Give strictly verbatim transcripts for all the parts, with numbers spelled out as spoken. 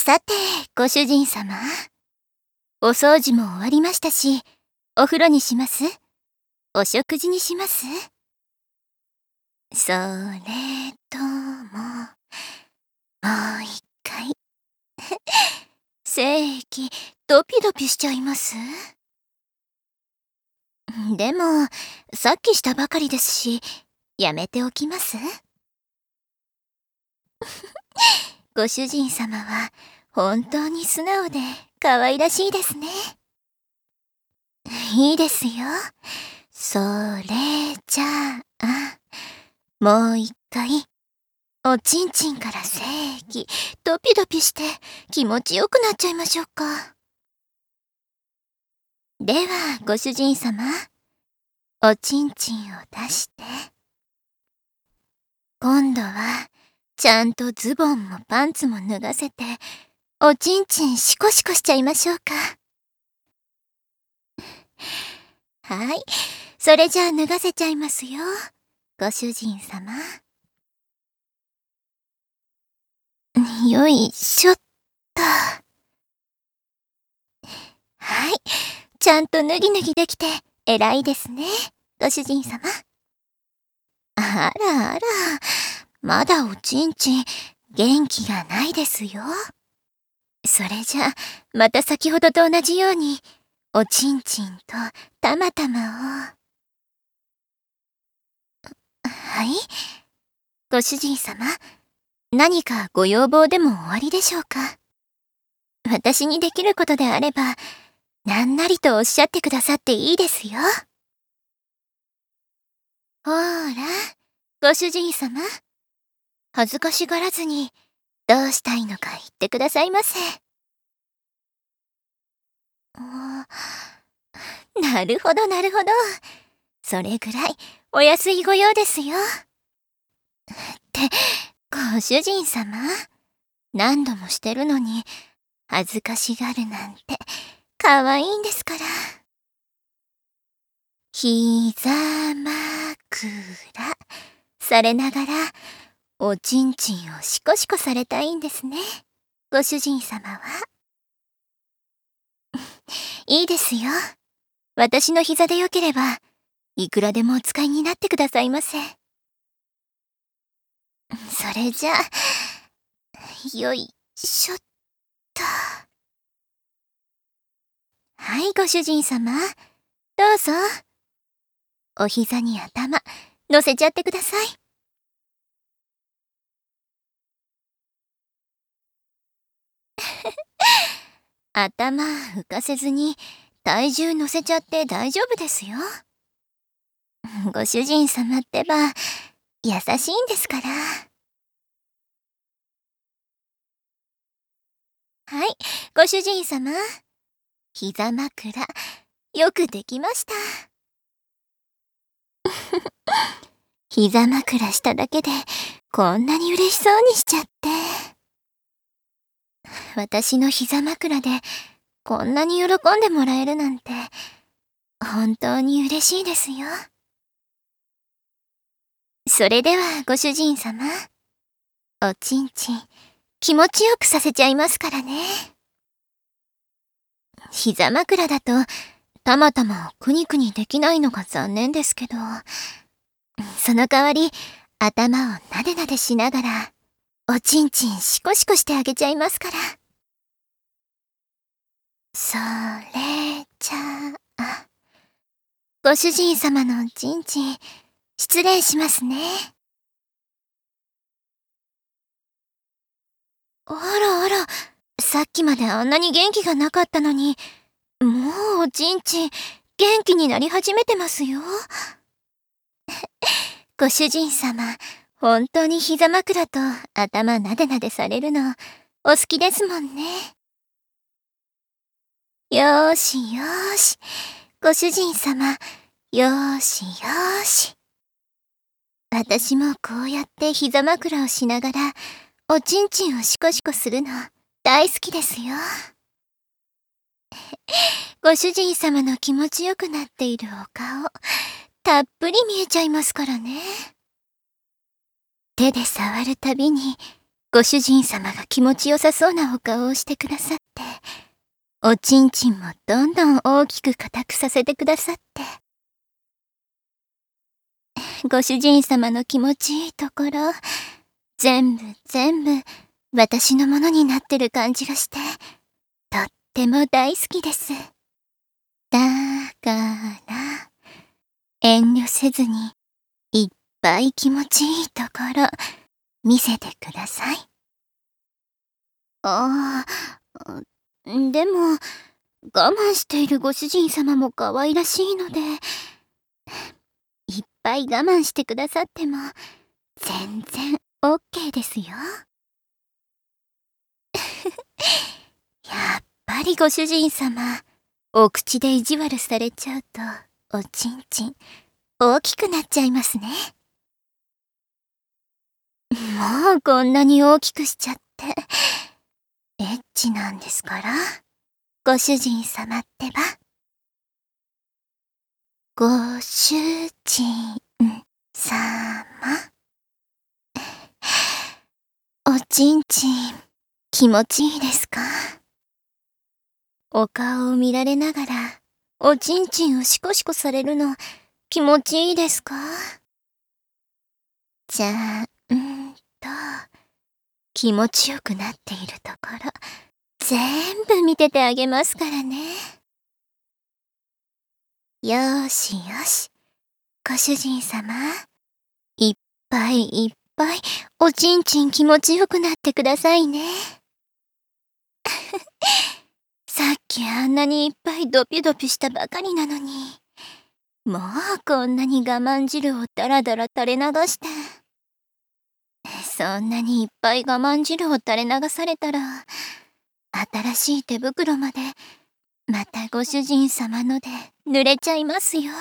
さて、ご主人様。お掃除も終わりましたし、お風呂にします？お食事にします？それとも、もう一回。精液、ドピドピしちゃいます？でも、さっきしたばかりですし、やめておきます？ご主人様は、本当に素直で可愛らしいですね。いいですよ。それじゃあ、もう一回、おちんちんから精液、ドピドピして気持ちよくなっちゃいましょうか。では、ご主人様、おちんちんを出して、今度は、ちゃんとズボンもパンツも脱がせて、おちんちんシコシコしちゃいましょうか。はい、それじゃあ脱がせちゃいますよ、ご主人様。よいしょっと。はい、ちゃんと脱ぎ脱ぎできて偉いですね、ご主人様。あらあら、まだおちんちん元気がないですよ。それじゃあ、また先ほどと同じように、おちんちんとたまたまを。はい？ご主人様、何かご要望でもおありでしょうか？私にできることであれば、なんなりとおっしゃってくださっていいですよ。ほーら、ご主人様。恥ずかしがらずに、どうしたいのか言ってくださいませ。なるほどなるほど。それぐらいお安いご用ですよ。って、ご主人様。何度もしてるのに、恥ずかしがるなんて、可愛いんですから。膝枕されながら、おちんちんをシコシコされたいんですね、ご主人様は。いいですよ。私の膝でよければ、いくらでもお使いになってくださいませ。それじゃあ、よいしょっと。はい、ご主人様。どうぞ。お膝に頭、乗せちゃってください。頭浮かせずに体重乗せちゃって大丈夫ですよ。ご主人様ってば優しいんですから。はい、ご主人様。膝枕、よくできました。膝枕しただけでこんなに嬉しそうにしちゃって。私の膝枕でこんなに喜んでもらえるなんて本当に嬉しいですよ。それではご主人様、おちんちん気持ちよくさせちゃいますからね。膝枕だとたまたまくにくにできないのが残念ですけど、その代わり頭をなでなでしながらおちんちんシコシコしてあげちゃいますから。それじゃあ、ご主人様のおちんちん失礼しますね。あらあら、さっきまであんなに元気がなかったのに、もうおちんちん元気になり始めてますよ。ご主人様、本当に膝枕と頭なでなでされるのお好きですもんね。よーしよーし、ご主人様、よーしよーし。私もこうやって膝枕をしながらおちんちんをシコシコするの大好きですよ。ご主人様の気持ちよくなっているお顔、たっぷり見えちゃいますからね。手で触るたびにご主人様が気持ちよさそうなお顔をしてくださって、おちんちんもどんどん大きく硬くさせてくださって、ご主人様の気持ちいいところ、全部全部私のものになってる感じがして、とっても大好きです。だから、遠慮せずに、いっぱい気持ちいいところ、見せてください。ああ、でも、我慢しているご主人様も可愛らしいので、いっぱい我慢してくださっても、全然 オーケー ですよ。やっぱりご主人様、お口で意地悪されちゃうと、おちんちん、大きくなっちゃいますね。もうこんなに大きくしちゃって、エッチなんですから、ご主人様ってば。ご主人様。おちんちん、気持ちいいですか？お顔を見られながら、おちんちんをシコシコされるの、気持ちいいですか？じゃーんと、気持ちよくなっているところ、全部見ててあげますからね。よーしよし、ご主人様、いっぱいいっぱいおちんちん気持ちよくなってくださいね。さっきあんなにいっぱいドピュドピュしたばかりなのに、もうこんなに我慢汁をダラダラ垂れ流して。そんなにいっぱい我慢汁を垂れ流されたら、新しい手袋まで、またご主人様ので濡れちゃいますよ。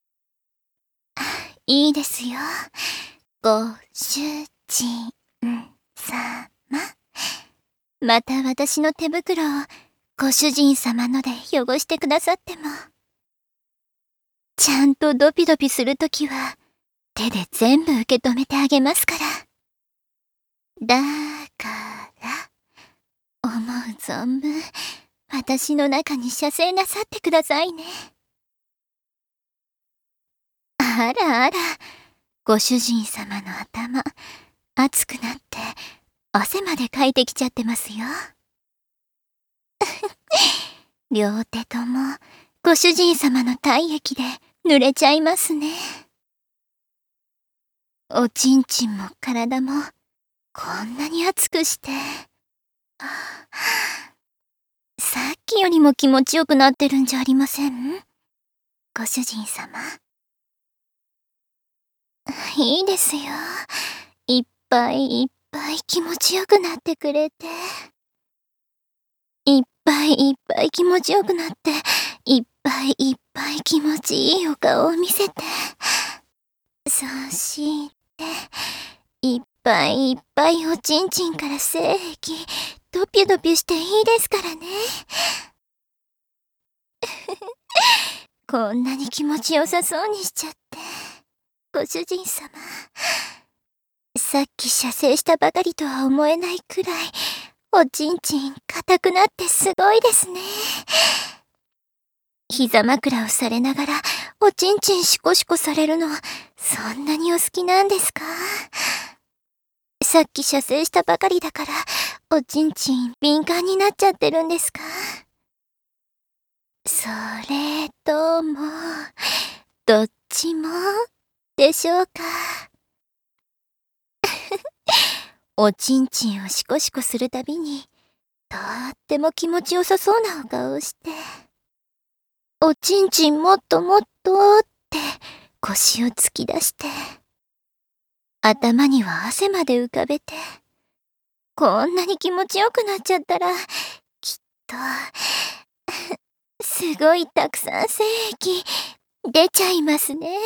いいですよ。ご主人様。また私の手袋をご主人様ので汚してくださっても、ちゃんとドピドピするときは手で全部受け止めてあげますから。だから、思う存分、私の中に射精なさってくださいね。あらあら、ご主人様の頭、熱くなって、汗までかいてきちゃってますよ。両手とも、ご主人様の体液で濡れちゃいますね。おちんちんも体も、こんなに熱くして。さっきよりも気持ちよくなってるんじゃありません？ご主人様。いいですよ。いっぱいいっぱい気持ちよくなってくれて。いっぱいいっぱい気持ちよくなって、いっぱいいっぱい気持ちいいお顔を見せて。そして、いっぱいいっぱいおちんちんから精液、ドピュドピュしていいですからね。こんなに気持ちよさそうにしちゃって。ご主人様。さっき射精したばかりとは思えないくらい、おちんちん硬くなってすごいですね。膝枕をされながら、おちんちんシコシコされるの、そんなにお好きなんですか？さっき射精したばかりだから、おちんちん敏感になっちゃってるんですか？それとも、どっちも、でしょうか？おちんちんをシコシコするたびに、とっても気持ちよさそうなお顔をして、おちんちんもっともっとって腰を突き出して、頭には汗まで浮かべて、こんなに気持ちよくなっちゃったら、きっと、すごいたくさん精液出ちゃいますね。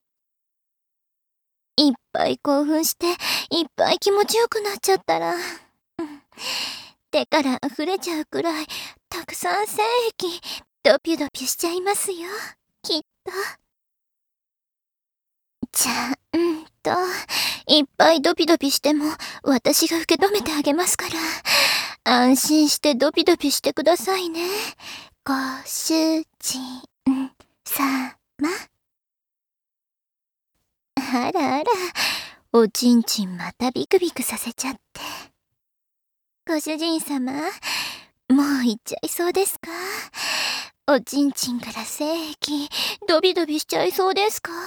いっぱい興奮して、いっぱい気持ちよくなっちゃったら、うん、手から溢れちゃうくらい、たくさん精液、ドピュドピュしちゃいますよ、きっと。ちゃんと、 いっぱいドピドピしても私が受け止めてあげますから。安心してドピドピしてくださいね。ご主人様。あらあら、おちんちんまたビクビクさせちゃって。ご主人様、もう行っちゃいそうですか？おちんちんから精液、ドビドビしちゃいそうですか？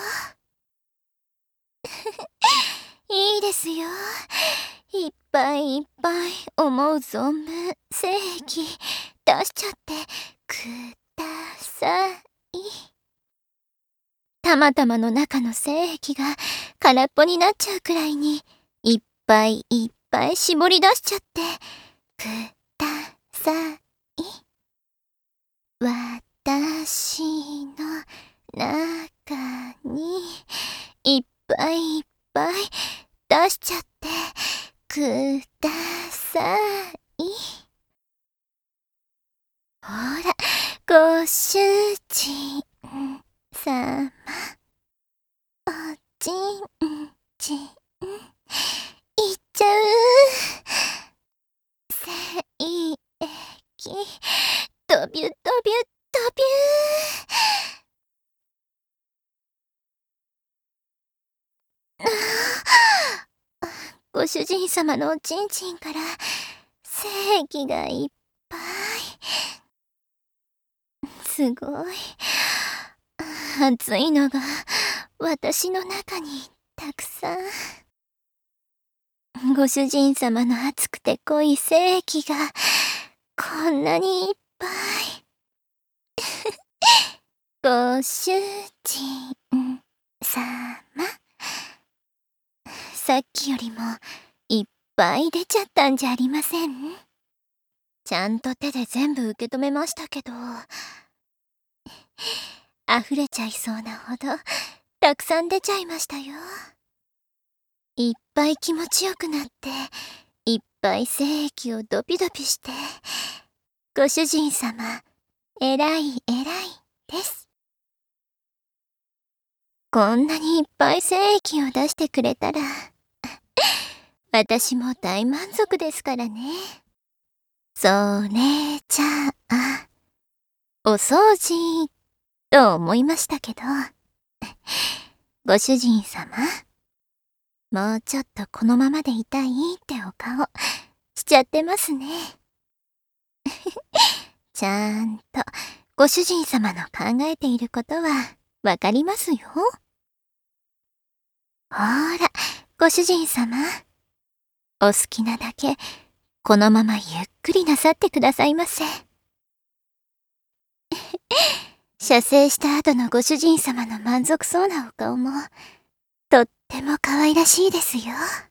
いいですよ。いっぱいいっぱい思う存分精液出しちゃってください。たまたまの中の精液が空っぽになっちゃうくらいにいっぱいいっぱい絞り出しちゃってください。私の中にいっぱいいっぱい出しちゃってください。ほら、ご主人様、おちんちんいっちゃう。精液ドビュドビュドビュー。ご主人様のおちんちんから精液がいっぱい。すごい。熱いのが私の中にたくさん。ご主人様の熱くて濃い精液がこんなにいっぱい。ご主人様、さっきよりもいっぱい出ちゃったんじゃありません？ちゃんと手で全部受け止めましたけど、溢れちゃいそうなほどたくさん出ちゃいましたよ。いっぱい気持ちよくなっていっぱい精液をドピドピして、ご主人様えらいえらいです。こんなにいっぱい精液を出してくれたら私も大満足ですからね。それじゃあお掃除と思いましたけど、ご主人様、もうちょっとこのままでいたいってお顔しちゃってますね。ちゃんとご主人様の考えていることはわかりますよ。ほら、ご主人様、お好きなだけこのままゆっくりなさってくださいませ。射精した後のご主人様の満足そうなお顔もとっても可愛らしいですよ。